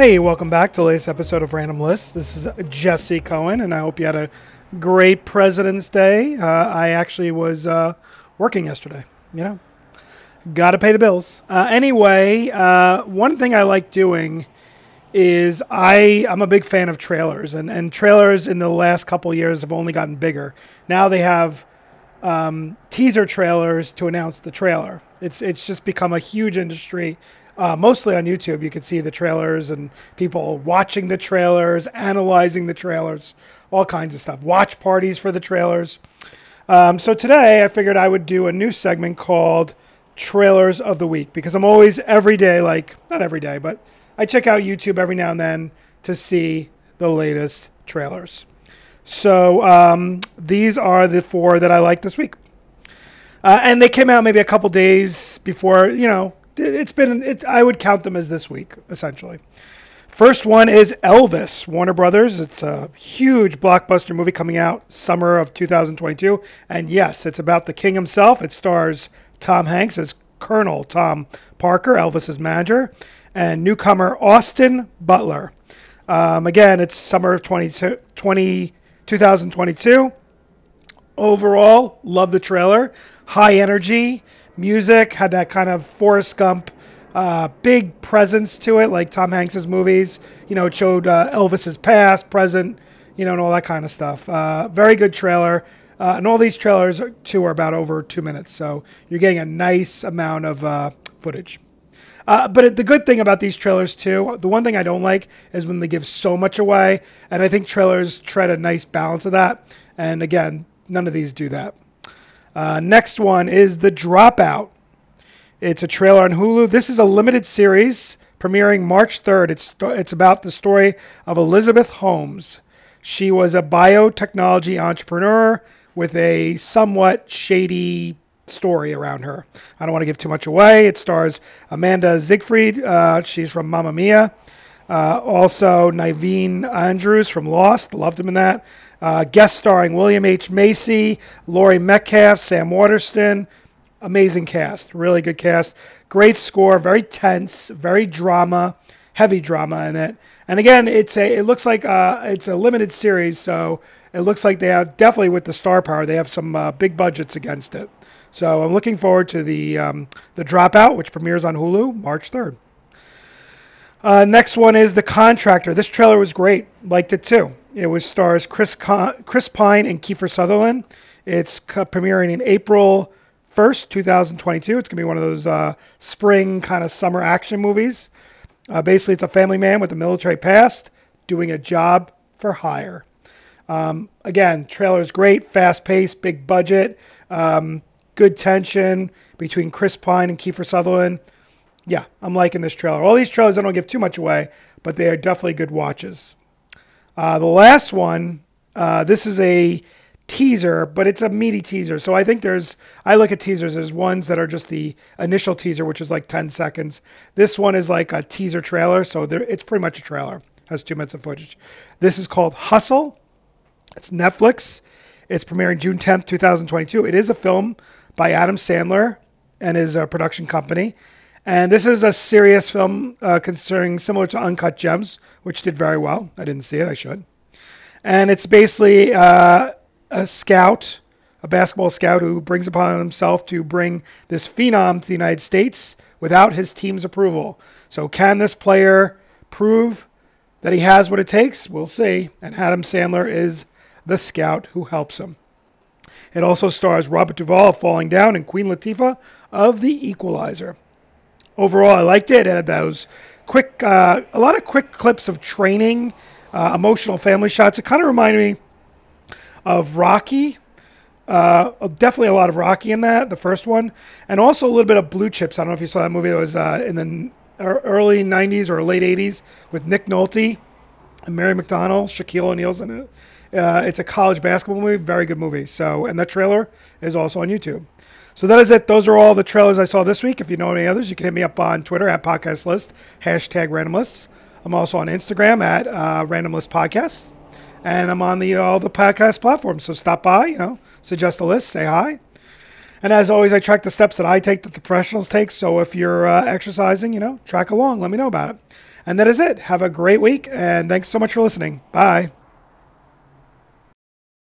Hey, welcome back to the latest episode of Random Lists. This is Jesse Cohen, and I hope you had a great President's Day. I actually was working yesterday. Got to pay the bills. Anyway, one thing I like doing is I'm a big fan of trailers, and trailers in the last couple years have only gotten bigger. Now they have teaser trailers to announce the trailer. It's just become a huge industry. Mostly on YouTube, you can see the trailers and people watching the trailers, analyzing the trailers, all kinds of stuff. Watch parties for the trailers. So today I figured I would do a new segment called Trailers of the Week, because I'm always every day, not every day, but I check out YouTube every now and then to see the latest trailers. So these are the four that I like this week. And they came out maybe a couple days before, I would count them as this week, essentially. First one is Elvis, Warner Brothers. It's a huge blockbuster movie coming out summer of 2022. And yes, it's about the king himself. It stars Tom Hanks as Colonel Tom Parker, Elvis's manager, and newcomer Austin Butler. Again, it's summer of 2022. Overall, love the trailer. High energy. Music had that kind of Forrest Gump big presence to it, like Tom Hanks's movies. It showed Elvis's past, present, and all that kind of stuff. Very good trailer. And all these trailers, too, are about over 2 minutes. So you're getting a nice amount of footage. But the good thing about these trailers, too, the one thing I don't like is when they give so much away. And I think trailers tread a nice balance of that. And again, none of these do that. Next one is The Dropout. It's a trailer on Hulu. This is a limited series premiering March 3rd. It's about the story of Elizabeth Holmes. She was a biotechnology entrepreneur with a somewhat shady story around her. I don't want to give too much away. It stars Amanda Siegfried. She's from Mamma Mia. Also, Naveen Andrews from Lost. Loved him in that. Guest starring William H. Macy, Laurie Metcalf, Sam Waterston. Amazing cast. Really good cast. Great score. Very tense. Very drama. Heavy drama in it. And again, it looks like it's a limited series, so it looks like they have, definitely with the star power, they have some big budgets against it. So I'm looking forward to the Dropout, which premieres on Hulu March 3rd. Next one is The Contractor. This trailer was great. Liked it too. It stars Chris Pine and Kiefer Sutherland. It's premiering in April 1st, 2022. It's going to be one of those spring kind of summer action movies. Basically, it's a family man with a military past doing a job for hire. Again, trailer's great. Fast-paced, big budget. Good tension between Chris Pine and Kiefer Sutherland. Yeah, I'm liking this trailer. All these trailers, I don't give too much away, but they are definitely good watches. The last one, this is a teaser, but it's a meaty teaser. So I think I look at teasers as ones that are just the initial teaser, which is like 10 seconds. This one is like a teaser trailer, so it's pretty much a trailer. Has 2 minutes of footage. This is called Hustle. It's Netflix. It's premiering June 10th, 2022. It is a film by Adam Sandler and his production company. And this is a serious film concerning similar to Uncut Gems, which did very well. I didn't see it. I should. And it's basically a scout, a basketball scout who brings upon himself to bring this phenom to the United States without his team's approval. So can this player prove that he has what it takes? We'll see. And Adam Sandler is the scout who helps him. It also stars Robert Duvall of Falling Down and Queen Latifah of The Equalizer. Overall, I liked it. It had those a lot of quick clips of training, emotional family shots. It kind of reminded me of Rocky. Definitely a lot of Rocky in that, the first one. And also a little bit of Blue Chips. I don't know if you saw that movie that was in the early 90s or late 80s with Nick Nolte and Mary McDonnell. Shaquille O'Neal's in it. It's a college basketball movie. Very good movie. And that trailer is also on YouTube. So that is it. Those are all the trailers I saw this week. If you know any others, you can hit me up on Twitter at Podcast List, #RandomLists. I'm also on Instagram at Random List Podcasts. And I'm on all the podcast platforms. So stop by, suggest a list, say hi. And as always, I track the steps that I take that the professionals take. So if you're exercising, track along. Let me know about it. And that is it. Have a great week, and thanks so much for listening. Bye.